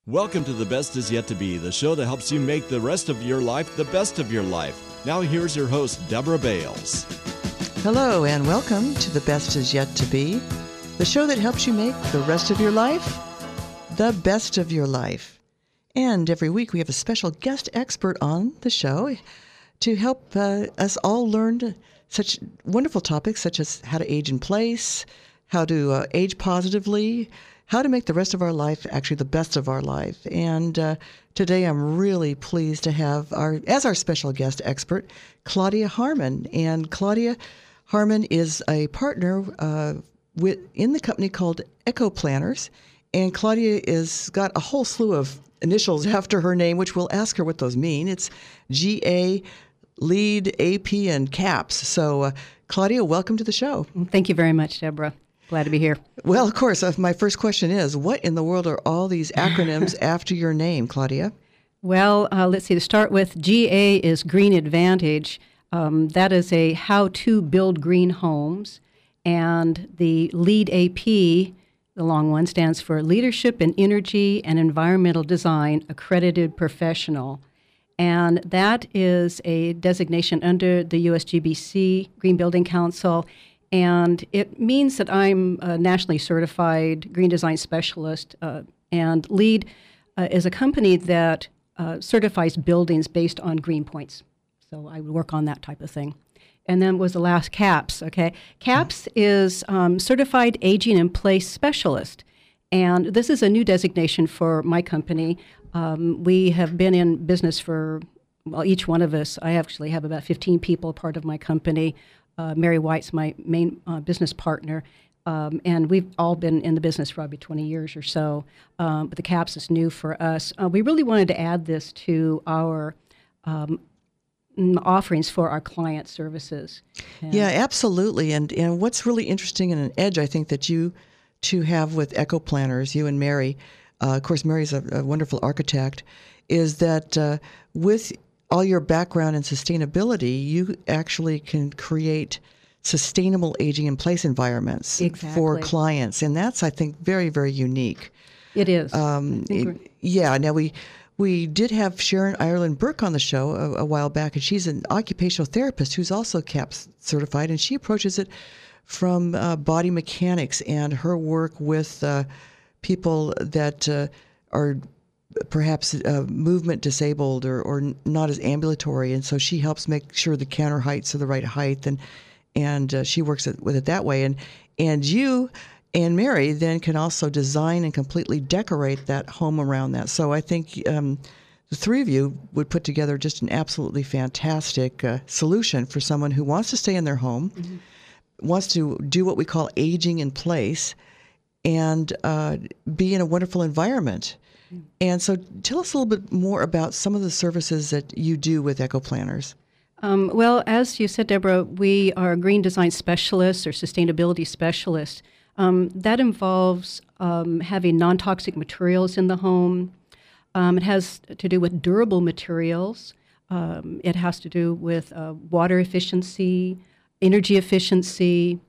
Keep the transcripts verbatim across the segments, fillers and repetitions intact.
Welcome to The Best Is Yet to Be, the show that helps you make the rest of your life the best of your life. Now here's your host, Deborah Bales. Hello and welcome to The Best Is Yet to Be, the show that helps you make the rest of your life the best of your life. And every week we have a special guest expert on the show to help uh, us all learn such wonderful topics such as how to age in place, how to uh, age positively, how to make the rest of our life actually the best of our life. And uh, today I'm really pleased to have our as our special guest expert, Claudia Harmon. And Claudia Harmon is a partner uh, with in the company called Echo Planners. And Claudia is got a whole slew of initials after her name, which we'll ask her what those mean. It's G A, LEAD, A P, and CAPS. So uh, Claudia, welcome to the show. Thank you very much, Deborah. Glad to be here. Well, of course, uh, my first question is, what in the world are all these acronyms after your name, Claudia? Well, uh, let's see. To start with, G A is Green Advantage. Um, that is a how to build green homes. And the LEAD A P, the long one, stands for Leadership in Energy and Environmental Design Accredited Professional. And that is a designation under the U S G B C, Green Building Council. And it means that I'm a nationally certified green design specialist. Uh, and LEAD uh, is a company that uh, certifies buildings based on green points. So I would work on that type of thing. And then was the last CAPS, okay? CAPS is um, Certified Aging in Place Specialist. And this is a new designation for my company. Um, we have been in business for, well, each one of us, I actually have about fifteen people part of my company. Uh, Mary White's my main uh, business partner, um, and we've all been in the business for probably twenty years or so, um, but the CAPS is new for us. Uh, we really wanted to add this to our um, offerings for our client services. And yeah, absolutely. And and what's really interesting and an edge, I think, that you two have with Echo Planners, you and Mary, uh, of course, Mary's a, a wonderful architect, is that uh, with all your background in sustainability, you actually can create sustainable aging in place environments Exactly. for clients. And that's, I think, very, very unique. It is. Um, it, yeah. Now, we we did have Sharon Ireland Burke on the show a, a while back, and she's an occupational therapist who's also CAPS certified, and she approaches it from uh, body mechanics and her work with uh, people that uh, are perhaps uh, movement disabled or, or not as ambulatory, and so she helps make sure the counter heights are the right height, and and uh, she works it, with it that way. And and you and Mary then can also design and completely decorate that home around that. So I think um, the three of you would put together just an absolutely fantastic uh, solution for someone who wants to stay in their home, mm-hmm. wants to do what we call aging in place, and uh, be in a wonderful environment. And so tell us a little bit more about some of the services that you do with Echo Planners. Um, well, as you said, Deborah, we are green design specialists or sustainability specialists. Um, that involves um, having non-toxic materials in the home. Um, it has to do with durable materials. Um, it has to do with uh, water efficiency, energy efficiency,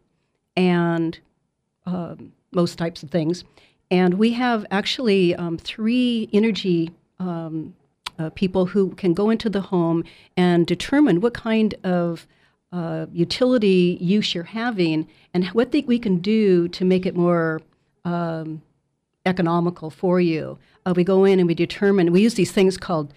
and uh, most types of things. And we have actually um, three energy um, uh, people who can go into the home and determine what kind of uh, utility use you're having and what they, we can do to make it more um, economical for you. Uh, we go in and we determine, we use these things called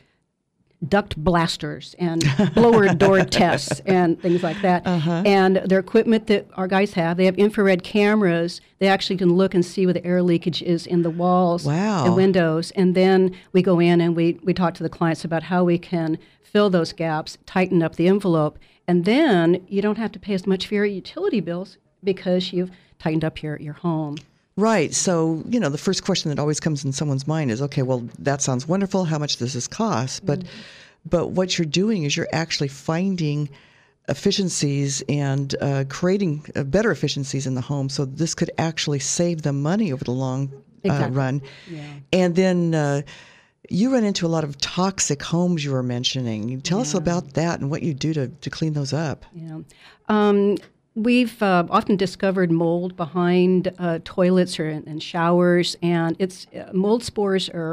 duct blasters and blower door tests and things like that. Uh-huh. And their equipment that our guys have, they have infrared cameras. They actually can look and see where the air leakage is in the walls wow. and windows. And then we go in and we, we talk to the clients about how we can fill those gaps, tighten up the envelope. And then you don't have to pay as much for your utility bills because you've tightened up your, your home. Right. So, you know, the first question that always comes in someone's mind is, okay, well, that sounds wonderful. How much does this cost? But, mm-hmm. but what you're doing is you're actually finding efficiencies and uh, creating uh, better efficiencies in the home. So this could actually save them money over the long exactly. uh, run. Yeah. And then uh, you run into a lot of toxic homes you were mentioning. Tell yeah. us about that and what you do to, to clean those up. Yeah. Um, We've uh, often discovered mold behind uh, toilets or and showers, and it's uh, mold spores are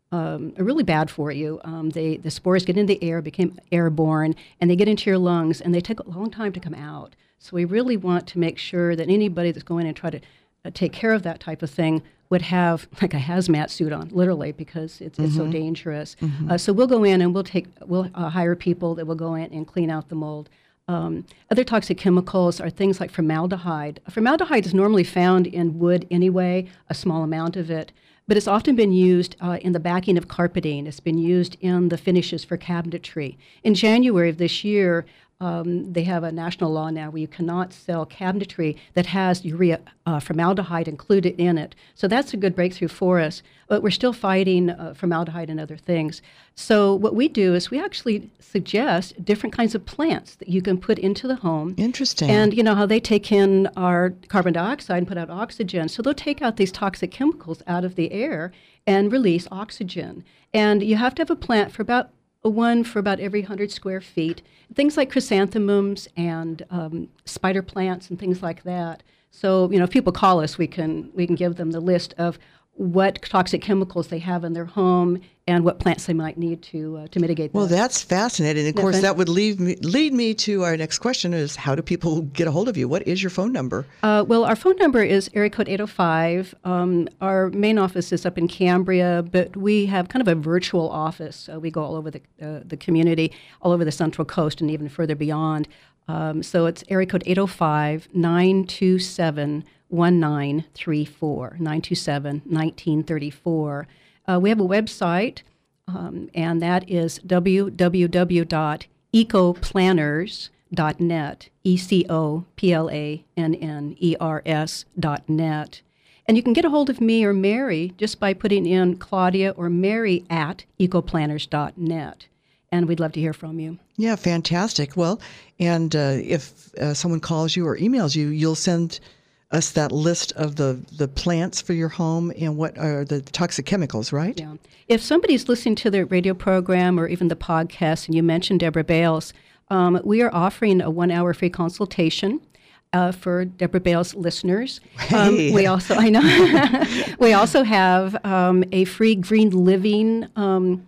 um, are really bad for you. Um, they, the spores get into the air, become airborne, and they get into your lungs, and they take a long time to come out. So we really want to make sure that anybody that's going in and try to uh, take care of that type of thing would have like a hazmat suit on, literally, because it's, mm-hmm. it's so dangerous. Mm-hmm. Uh, so we'll go in and we'll take we'll uh, hire people that will go in and clean out the mold. Um, other toxic chemicals are things like formaldehyde. Formaldehyde is normally found in wood anyway, a small amount of it, but it's often been used uh, in the backing of carpeting. It's been used in the finishes for cabinetry. In January of this year, Um, they have a national law now where you cannot sell cabinetry that has urea uh, formaldehyde included in it. So that's a good breakthrough for us. But we're still fighting uh, formaldehyde and other things. So what we do is we actually suggest different kinds of plants that you can put into the home. Interesting. And you know how they take in our carbon dioxide and put out oxygen. So they'll take out these toxic chemicals out of the air and release oxygen. And you have to have a plant for about one for about every one hundred square feet. Things like chrysanthemums and um, spider plants and things like that. So, you know, if people call us, we can we can give them the list of what toxic chemicals they have in their home and what plants they might need to uh, to mitigate that. Well, that's fascinating. Of course, that would lead me, lead me to our next question is, how do people get a hold of you? What is your phone number? Uh, well, our phone number is area code eight oh five. Um, our main office is up in Cambria, but we have kind of a virtual office. Uh, we go all over the, uh, the community, all over the Central Coast and even further beyond. Um, so it's area code eight oh five, nine two seven, one nine three four, nine two seven, one nine three four. Uh, we have a website, um, and that is w w w dot ecoplanners dot net, E C O P L A N N E R S dot net. And you can get a hold of me or Mary just by putting in Claudia or Mary at ecoplanners dot net. And we'd love to hear from you. Yeah, fantastic. Well, and uh, if uh, someone calls you or emails you, you'll send us that list of the, the plants for your home and what are the toxic chemicals, right? Yeah. If somebody's listening to the radio program or even the podcast and you mentioned Deborah Bales, um, we are offering a one-hour free consultation uh, for Deborah Bales listeners. Um, hey. We also, I know, we also have um, a free green living um,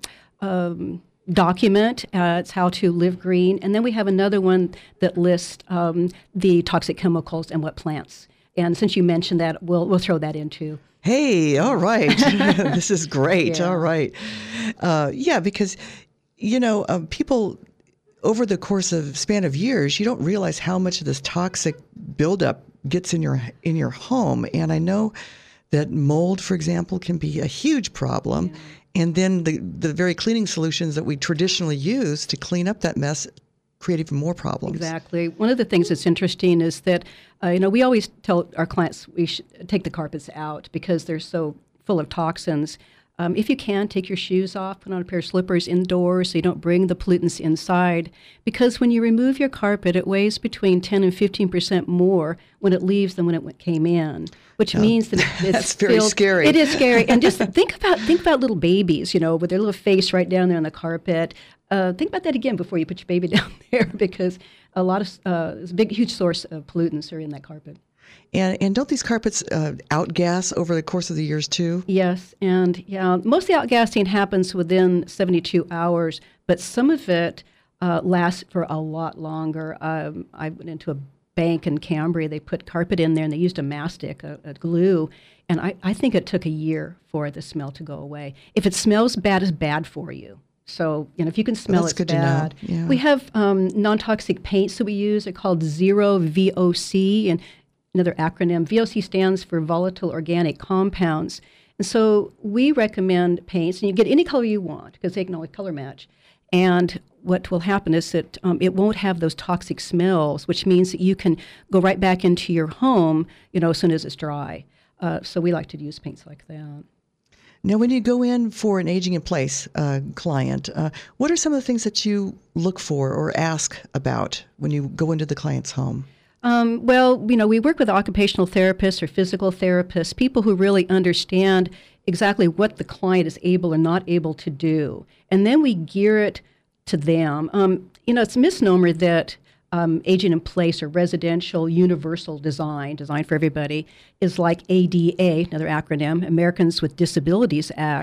um, document. Uh, it's how to live green. And then we have another one that lists um, the toxic chemicals and what plants. And since you mentioned that, we'll we'll throw that in too. Hey, all right. This is great. Yeah. All right. Uh, yeah, because, you know, um, people over the course of span of years, you don't realize how much of this toxic buildup gets in your in your home. And I know that mold, for example, can be a huge problem. Yeah. And then the the very cleaning solutions that we traditionally use to clean up that mess create even more problems. Exactly. One of the things that's interesting is that, uh, you know, we always tell our clients we should take the carpets out because they're so full of toxins. Um, if you can, take your shoes off, put on a pair of slippers indoors so you don't bring the pollutants inside. Because when you remove your carpet, it weighs between ten and fifteen percent more when it leaves than when it came in, which oh, means that it's that's very filled, scary. It is scary. And just think about think about little babies, you know, with their little face right down there on the carpet. Uh, think about that again before you put your baby down there, because a lot of uh, a big, huge source of pollutants are in that carpet. And and don't these carpets uh, outgas over the course of the years too? Yes, and yeah, most of the outgassing happens within seventy-two hours, but some of it uh, lasts for a lot longer. Um, I went into a bank in Cambria. They put carpet in there, and they used a mastic, a, a glue, and I, I think it took a year for the smell to go away. If it smells bad, it's bad for you. So, you know, if you can smell well, it's good bad. To know. Yeah. We have um, non-toxic paints that we use. They're called Zero V O C, and another acronym. V O C stands for volatile organic compounds. And so we recommend paints, and you get any color you want because they can always color match. And what will happen is that um, it won't have those toxic smells, which means that you can go right back into your home, you know, as soon as it's dry. Uh, so we like to use paints like that. Now, when you go in for an aging in place uh, client, uh, what are some of the things that you look for or ask about when you go into the client's home? Um, well, you know, we work with occupational therapists or physical therapists, people who really understand exactly what the client is able or not able to do. And then we gear it to them. Um, you know, it's a misnomer that um, aging in place or residential universal design, design for everybody, is like A D A, another acronym, Americans with Disabilities Act.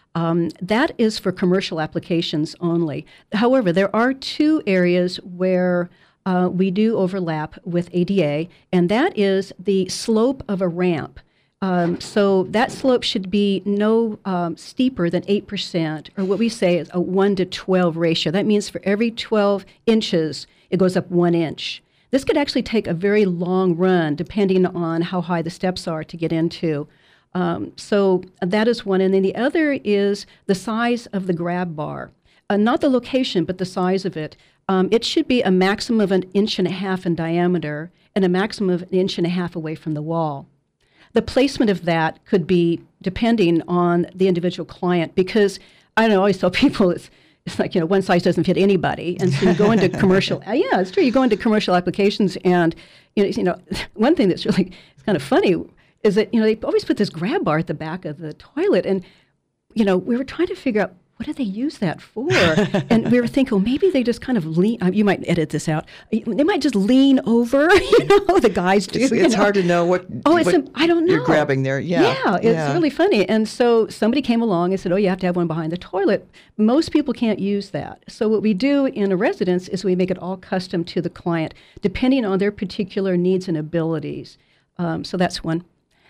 Um, that is for commercial applications only. However, there are two areas where uh, we do overlap with A D A, and that is the slope of a ramp. Um, so that slope should be no um, steeper than eight percent, or what we say is a one to twelve ratio. That means for every twelve inches, it goes up one inch. This could actually take a very long run, depending on how high the steps are to get into. Um, so that is one. And then the other is the size of the grab bar. Uh, not the location, but the size of it. Um, it should be a maximum of an inch and a half in diameter and a maximum of an inch and a half away from the wall. The placement of that could be depending on the individual client, because I don't know, I always tell people it's it's like, you know, one size doesn't fit anybody. And so you go into commercial, uh, yeah, it's true. You go into commercial applications, and, you know, you know, one thing that's really it's kind of funny is that, you know, they always put this grab bar at the back of the toilet. And, you know, we were trying to figure out, what do they use that for? And we were thinking, well, maybe they just kind of lean. You might edit this out. They might just lean over. You know, the guys do. It's, it's know? hard to know what. Oh, it's what a, I don't know. You're grabbing there. Yeah, yeah, it's yeah. really funny. And so somebody came along and said, "Oh, you have to have one behind the toilet." Most people can't use that. So what we do in a residence is we make it all custom to the client, depending on their particular needs and abilities. Um, so that's one.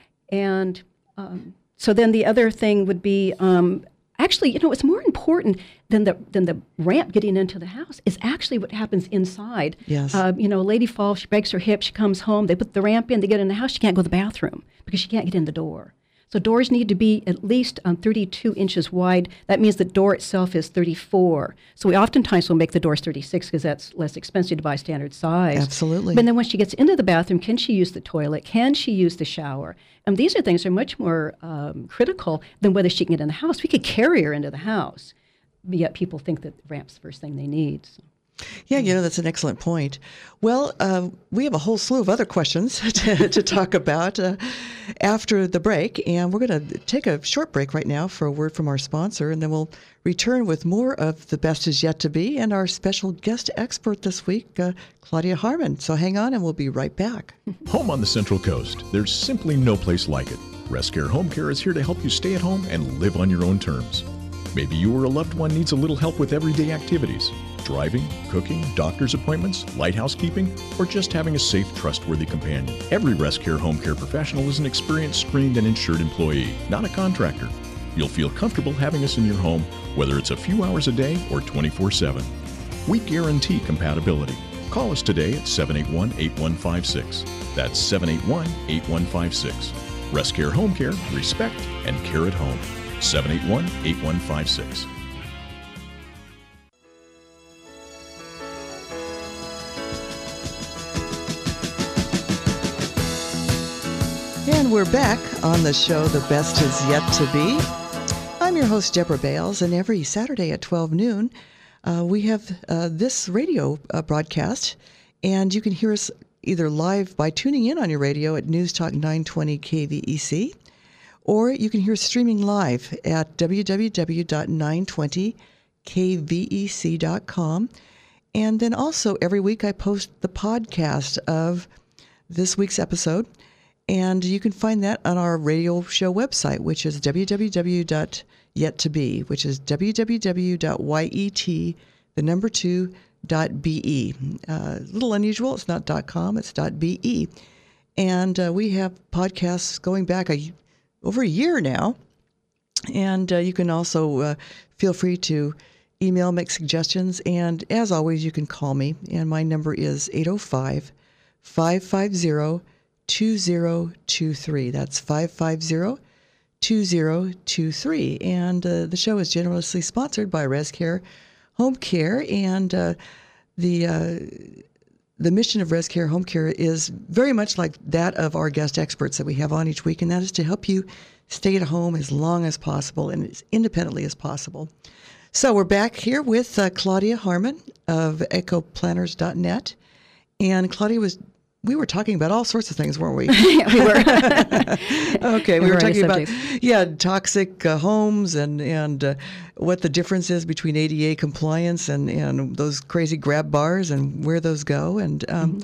And um, so then the other thing would be. Um, Actually, you know, what's more important than the than the ramp getting into the house is actually what happens inside. Yes. Uh, you know, a lady falls, she breaks her hip, she comes home, they put the ramp in, they get in the house, she can't go to the bathroom because she can't get in the door. So doors need to be at least um, thirty-two inches wide. That means the door itself is thirty-four. So we oftentimes will make the doors thirty-six because that's less expensive to buy standard size. Absolutely. But then when she gets into the bathroom, can she use the toilet? Can she use the shower? And these are things that are much more um, critical than whether she can get in the house. We could carry her into the house, but yet people think that the ramp's the first thing they need. So. Yeah, you know, that's an excellent point. Well, uh, we have a whole slew of other questions to, to talk about uh, after the break, and we're going to take a short break right now for a word from our sponsor, and then we'll return with more of The Best Is Yet to Be and our special guest expert this week, uh, Claudia Harmon. So hang on, and we'll be right back. Home on the Central Coast. There's simply no place like it. ResCare Home Care is here to help you stay at home and live on your own terms. Maybe you or a loved one needs a little help with everyday activities. Driving, cooking, doctor's appointments, light housekeeping, or just having a safe, trustworthy companion. Every ResCare home care professional is an experienced, screened, and insured employee, not a contractor. You'll feel comfortable having us in your home, whether it's a few hours a day or twenty-four seven. We guarantee compatibility. Call us today at seven eight one, eight one five six. That's seven eight one, eight one five six. ResCare Home Care, respect and care at home. seven eight one, eight one five six. And we're back on the show, The Best Is Yet to Be. I'm your host, Deborah Bales, and every Saturday at twelve noon, uh, we have uh, this radio uh, broadcast, and you can hear us either live by tuning in on your radio at News Talk nine twenty K V E C, or you can hear us streaming live at w w w dot nine twenty K V E C dot com. And then also every week I post the podcast of this week's episode. And you can find that on our radio show website, which is w w w dot yet to be, which is w w w dot yet, the number two, dot be. Uh, a little unusual. It's not .com, it's .be. And uh, we have podcasts going back a, over a year now. And uh, you can also uh, feel free to email, make suggestions. And as always, you can call me. And my number is eight oh five, five five zero, two zero two three. That's five five zero, two zero two three. And uh, the show is generously sponsored by ResCare Home Care. And uh, the uh, the mission of ResCare Home Care is very much like that of our guest experts that we have on each week, and that is to help you stay at home as long as possible and as independently as possible. So we're back here with uh, Claudia Harmon of eco planners dot net. And Claudia was We were talking about all sorts of things, weren't we? Yeah, we were. Okay, we were talking subjects. about yeah toxic uh, homes and and uh, what the difference is between A D A compliance and, and those crazy grab bars and where those go. And um, mm-hmm.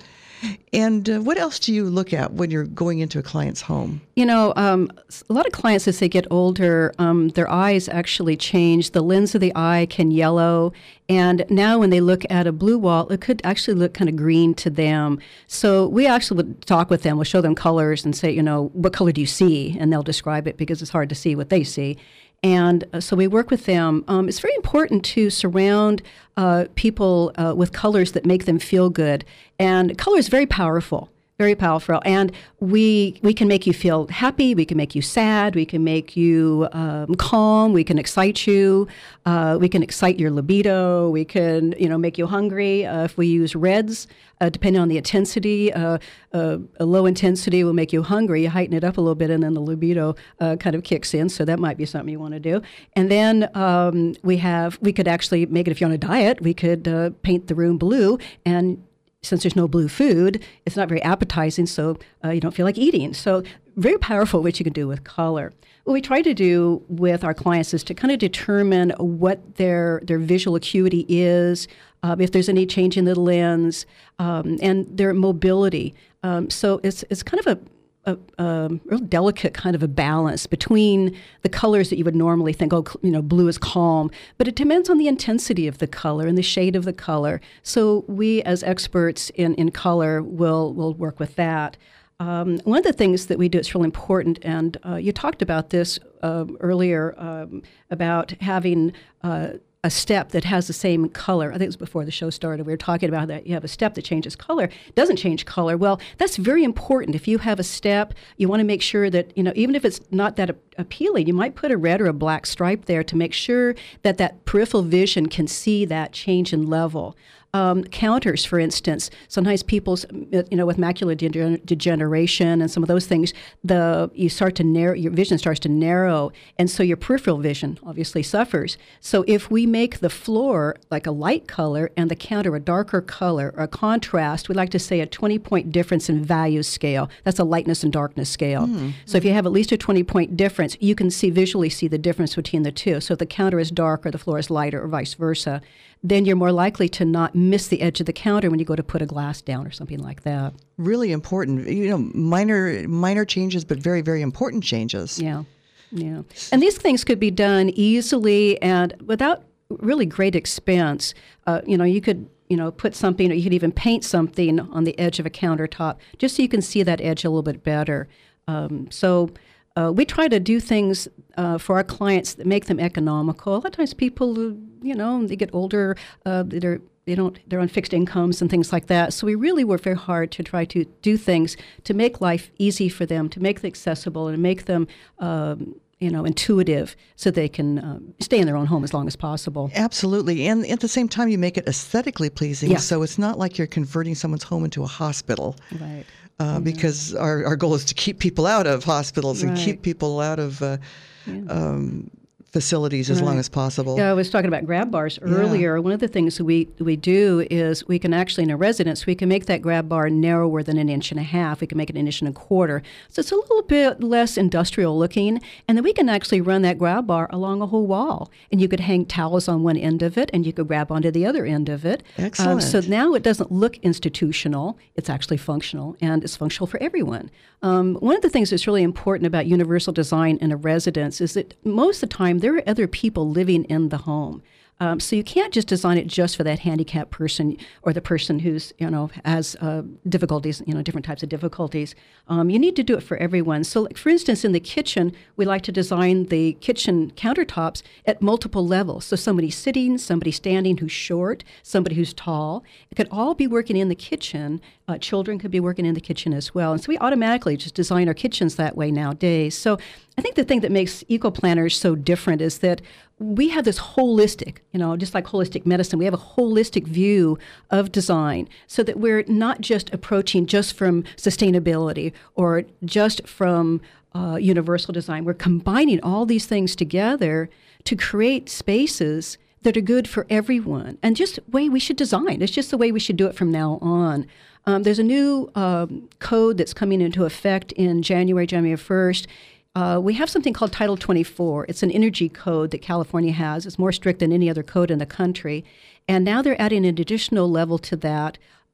And uh, what else do you look at when you're going into a client's home? You know, um, a lot of clients, as they get older, um, their eyes actually change. The lens of the eye can yellow. And now when they look at a blue wall, it could actually look kind of green to them. So we actually would talk with them. We'll show them colors and say, you know, what color do you see? And they'll describe it because it's hard to see what they see. And uh, so we work with them. Um, it's very important to surround uh, people uh, with colors that make them feel good. And color is very powerful, very powerful. And we we can make you feel happy. We can make you sad. We can make you um, calm. We can excite you. Uh, we can excite your libido. We can, you know, make you hungry. Uh, if we use reds, uh, depending on the intensity, uh, uh, a low intensity will make you hungry. You heighten it up a little bit, and then the libido uh, kind of kicks in. So that might be something you want to do. And then um, we have we could actually make it, if you're on a diet, we could uh, paint the room blue. And since there's no blue food, it's not very appetizing, so uh, you don't feel like eating. So very powerful what you can do with color. What we try to do with our clients is to kind of determine what their their visual acuity is, uh, if there's any change in the lens, um, and their mobility. Um, so it's it's kind of a A, a real delicate kind of a balance between the colors that you would normally think, oh, you know, blue is calm, but it depends on the intensity of the color and the shade of the color. So we, as experts in, in color, will will work with that. Um, one of the things that we do, it's really important, and uh, you talked about this uh, earlier um, about having uh, a step that has the same color. I think it was before the show started. We were talking about that. You have a step that changes color, doesn't change color. Well, that's very important. If you have a step, you want to make sure that, you know, even if it's not that a- appealing, you might put a red or a black stripe there to make sure that that peripheral vision can see that change in level. Um, counters, for instance, sometimes people's, you know, with macular de- degeneration and some of those things, the you start to narrow, your vision starts to narrow, and so your peripheral vision obviously suffers. So if we make the floor like a light color and the counter a darker color, or a contrast, we like to say a twenty-point difference in value scale. That's a lightness and darkness scale. Mm-hmm. So if you have at least a twenty-point difference, you can see visually see the difference between the two. So if the counter is darker, the floor is lighter, or vice versa, then you're more likely to not miss the edge of the counter when you go to put a glass down or something like that. Really important. You know, minor minor changes, but very, very important changes. Yeah, yeah. And these things could be done easily and without really great expense. Uh, you know, you could, you know, put something, or you could even paint something on the edge of a countertop just so you can see that edge a little bit better. Um, so uh, we try to do things uh, for our clients that make them economical. A lot of times people, you know, they get older, uh, they're They don't. They're on fixed incomes and things like that. So we really work very hard to try to do things to make life easy for them, to make it accessible, and make them, um, you know, intuitive, so they can um, stay in their own home as long as possible. Absolutely, and at the same time, you make it aesthetically pleasing. Yeah. So it's not like you're converting someone's home into a hospital. Right. Uh, mm-hmm. Because our our goal is to keep people out of hospitals and Right. keep people out of. Uh, Yeah. um, facilities as Right. long as possible. Yeah, I was talking about grab bars earlier. Yeah. One of the things that we we do is we can actually, in a residence, we can make that grab bar narrower than an inch and a half. We can make it an inch and a quarter. So it's a little bit less industrial looking. And then we can actually run that grab bar along a whole wall. And you could hang towels on one end of it, and you could grab onto the other end of it. Excellent. Um, so now it doesn't look institutional. It's actually functional, and it's functional for everyone. Um, one of the things that's really important about universal design in a residence is that most of the time there are other people living in the home. Um, so you can't just design it just for that handicapped person or the person who's, you know, has uh, difficulties, you know, different types of difficulties. Um, you need to do it for everyone. So, like, for instance, in the kitchen, we like to design the kitchen countertops at multiple levels. So somebody sitting, somebody standing who's short, somebody who's tall. It could all be working in the kitchen. Uh, children could be working in the kitchen as well. And so we automatically just design our kitchens that way nowadays. So I think the thing that makes eco-planners so different is that we have this holistic, you know, just like holistic medicine, we have a holistic view of design so that we're not just approaching just from sustainability or just from uh, universal design. We're combining all these things together to create spaces that are good for everyone, and just the way we should design. It's just the way we should do it from now on. Um, there's a new um, code that's coming into effect in January, January first. Uh, we have something called Title twenty-four. It's an energy code that California has. It's more strict than any other code in the country. And now they're adding an additional level to that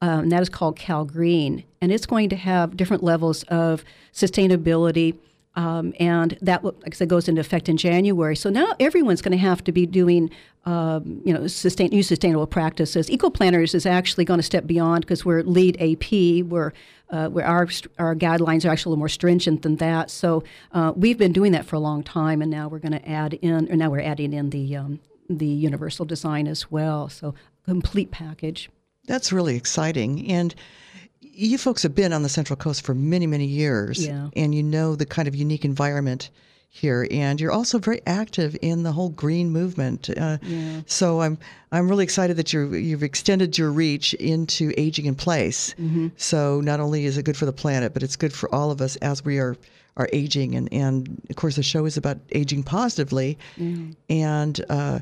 um, and that is called Cal Green. And it's going to have different levels of sustainability, um, and that, like I said, goes into effect in January. So now everyone's going to have to be doing, um, you know, sustain, new sustainable practices. EcoPlanners is actually going to step beyond because we're LEED A P, where uh, where our our guidelines are actually a little more stringent than that. So uh, we've been doing that for a long time, and now we're going to add in, or now we're adding in the um, the universal design as well. So complete package. That's really exciting. And you folks have been on the Central Coast for many, many years, yeah. and you know the kind of unique environment here. And you're also very active in the whole green movement. Uh, yeah. So I'm I'm really excited that you you've extended your reach into aging in place. Mm-hmm. So not only is it good for the planet, but it's good for all of us as we are are aging. And and of course, the show is about aging positively, mm-hmm. and uh,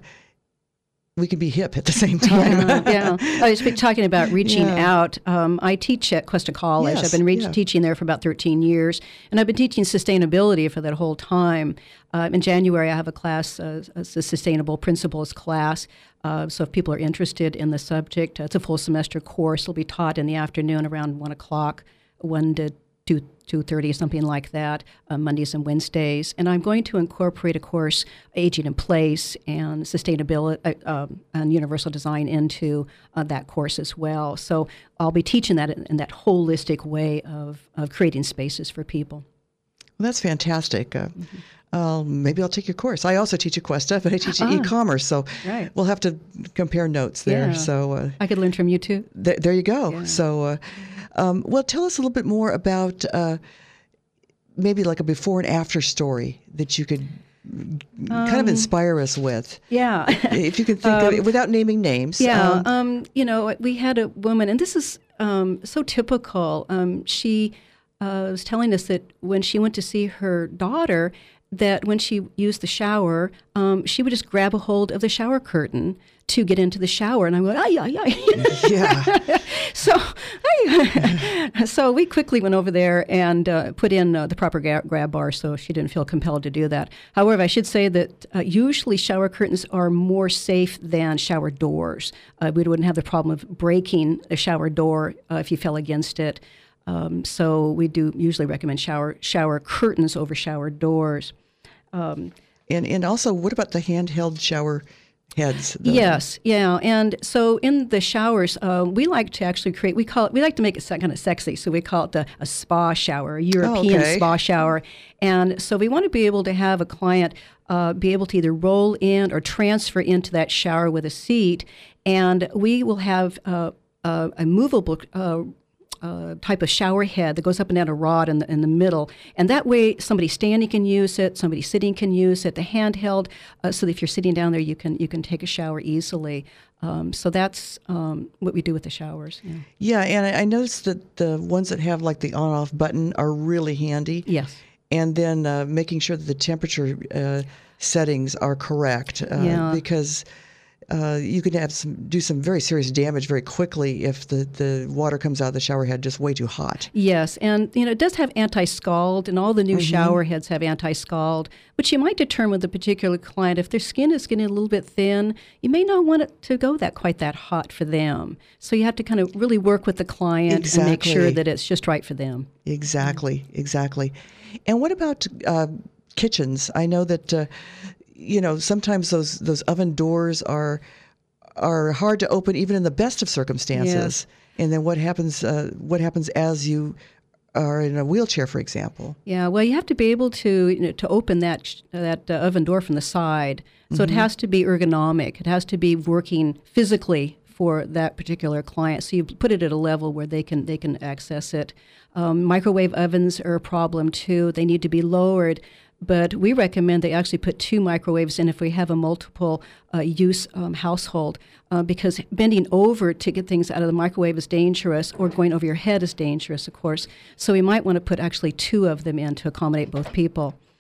we can be hip at the same time. yeah, yeah. I was talking about reaching yeah. out. Um, I teach at Cuesta College. Yes, I've been re- yeah. teaching there for about thirteen years, and I've been teaching sustainability for that whole time. Uh, in January, I have a class, uh, a sustainable principles class. Uh, so if people are interested in the subject, uh, it's a full semester course. It'll be taught in the afternoon around one o'clock, one to two. two thirty, something like that, uh, Mondays and Wednesdays. And I'm going to incorporate a course, Aging in Place and Sustainability uh, um, and Universal Design into uh, that course as well. So I'll be teaching that in, in that holistic way of, of creating spaces for people. Well, that's fantastic. Uh, mm-hmm. uh, maybe I'll take your course. I also teach at Cuesta, but I teach ah, e-commerce, so right. we'll have to compare notes there. Yeah. So uh, I could learn from you too. Th- there you go. Yeah. So, uh, um, well, tell us a little bit more about uh, maybe like a before and after story that you could um, kind of inspire us with. Yeah. If you could think um, of it without naming names. Yeah. Um, um, you know, we had a woman, and this is um, so typical. Um, she uh, was telling us that when she went to see her daughter, that when she used the shower, um, she would just grab a hold of the shower curtain to get into the shower. And I'm going, ay, ay, ay. Yeah. so, so we quickly went over there and uh, put in uh, the proper ga- grab bar so she didn't feel compelled to do that. However, I should say that uh, usually shower curtains are more safe than shower doors. Uh, we wouldn't have the problem of breaking a shower door uh, if you fell against it. Um, so we do usually recommend shower shower curtains over shower doors. Um, and and also, what about the handheld shower heads? The, yes, yeah. And so in the showers, uh, we like to actually create. We call it. We like to make it kind of sexy. So we call it the, a spa shower, a European oh, okay. spa shower. And so we want to be able to have a client uh, be able to either roll in or transfer into that shower with a seat, and we will have uh, uh, a movable. Uh, Uh, type of shower head that goes up and down a rod in the, in the middle. And that way somebody standing can use it, somebody sitting can use it, the handheld, uh, so that if you're sitting down there, you can you can take a shower easily. Um, so that's um, what we do with the showers. Yeah, yeah and I, I noticed that the ones that have like the on-off button are really handy. Yes. And then uh, making sure that the temperature uh, settings are correct. Uh, yeah. Because Uh, you can have some do some very serious damage very quickly if the, the water comes out of the shower head just way too hot. Yes, and you know it does have anti-scald, and all the new mm-hmm. shower heads have anti-scald. But you might determine with a particular client if their skin is getting a little bit thin, you may not want it to go that quite that hot for them. So you have to kind of really work with the client exactly. and make sure that it's just right for them. Exactly, mm-hmm. exactly. And what about uh, kitchens? I know that. Uh, You know, sometimes those those oven doors are are hard to open, even in the best of circumstances. Yes. And then what happens? Uh, what happens as you are in a wheelchair, for example? Yeah, well, you have to be able to you know, to open that that uh, oven door from the side. So mm-hmm. it has to be ergonomic. It has to be working physically for that particular client. So you put it at a level where they can they can access it. Um, microwave ovens are a problem too. They need to be lowered. But we recommend they actually put two microwaves in if we have a multiple uh, use um, household, uh, because bending over to get things out of the microwave is dangerous, or going over your head is dangerous, of course. So we might want to put actually two of them in to accommodate both people.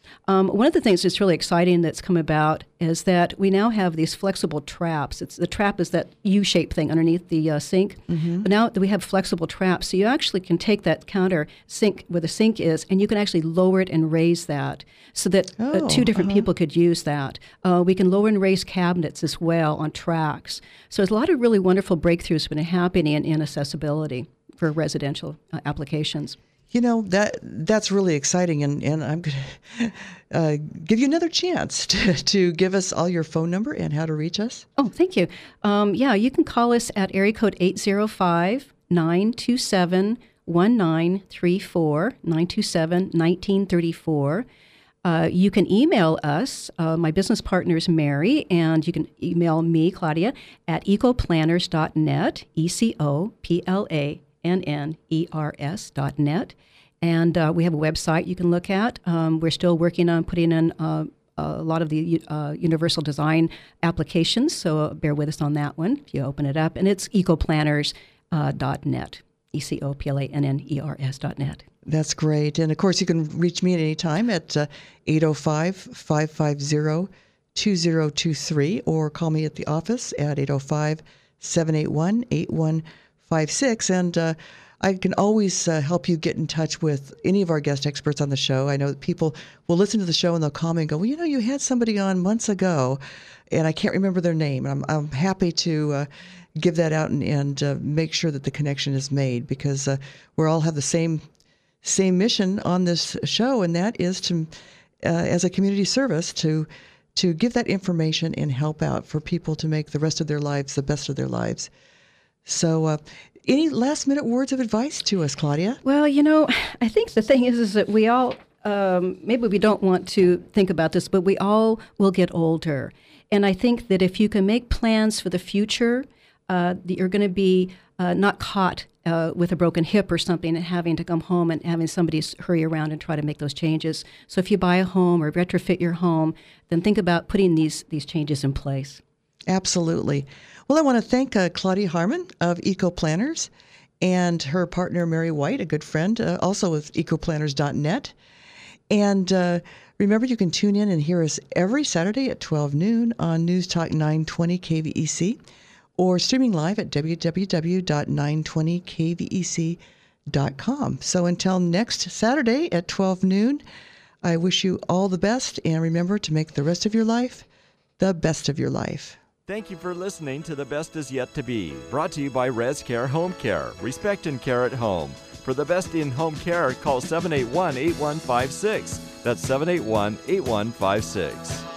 Um, one of the things that's really exciting that's come about is that we now have these flexible traps. It's the trap is that U-shaped thing underneath the uh, sink. Mm-hmm. But now that we have flexible traps, so you actually can take that counter sink where the sink is, and you can actually lower it and raise that, so that oh, uh, two different uh-huh. people could use that. Uh, we can lower and raise cabinets as well on tracks. So there's a lot of really wonderful breakthroughs been happening in, in accessibility for residential uh, applications. You know, that that's really exciting, and, and I'm going to uh, give you another chance to, to give us all your phone number and how to reach us. Oh, thank you. Um, yeah, you can call us at area code eight zero five, nine two seven, one nine three four, nine two seven, one nine three four. Uh, you can email us. Uh, my business partner is Mary, and you can email me, Claudia, at ecoplanners dot net, E C O P L A N N E R S dot net. And uh, we have a website you can look at. Um, we're still working on putting in uh, a lot of the uh, universal design applications, so bear with us on that one if you open it up. And it's ecoplanners dot net, E C O P L A N N E R S dot net. That's great. And, of course, you can reach me at any time at uh, eight oh five, five five zero, two zero two three or call me at the office at eight oh five, seven eight one, eight one five six. And uh, I can always uh, help you get in touch with any of our guest experts on the show. I know that people will listen to the show and they'll call me and go, well, you know, you had somebody on months ago, and I can't remember their name. And I'm, I'm happy to uh, give that out and, and uh, make sure that the connection is made, because uh, we all have the same same mission on this show, and that is to, uh, as a community service, to to give that information and help out for people to make the rest of their lives the best of their lives. So uh, any last minute words of advice to us, Claudia? Well, you know, I think the thing is, is that we all, um, maybe we don't want to think about this, but we all will get older. And I think that if you can make plans for the future, uh, that you're going to be uh, not caught uh, with a broken hip or something and having to come home and having somebody hurry around and try to make those changes. So if you buy a home or retrofit your home, then think about putting these, these changes in place. Absolutely. Well, I want to thank uh, Claudia Harmon of EcoPlanners and her partner, Mary White, a good friend, uh, also with ecoplanners dot net. And uh, remember, you can tune in and hear us every Saturday at twelve noon on News Talk nine twenty K V E C or streaming live at w w w dot nine twenty k v e c dot com. So until next Saturday at twelve noon, I wish you all the best, and remember to make the rest of your life the best of your life. Thank you for listening to The Best Is Yet to Be, brought to you by ResCare Home Care. Respect and care at home. For the best in home care, call seven eight one, eight one five six. That's seven eight one, eight one five six.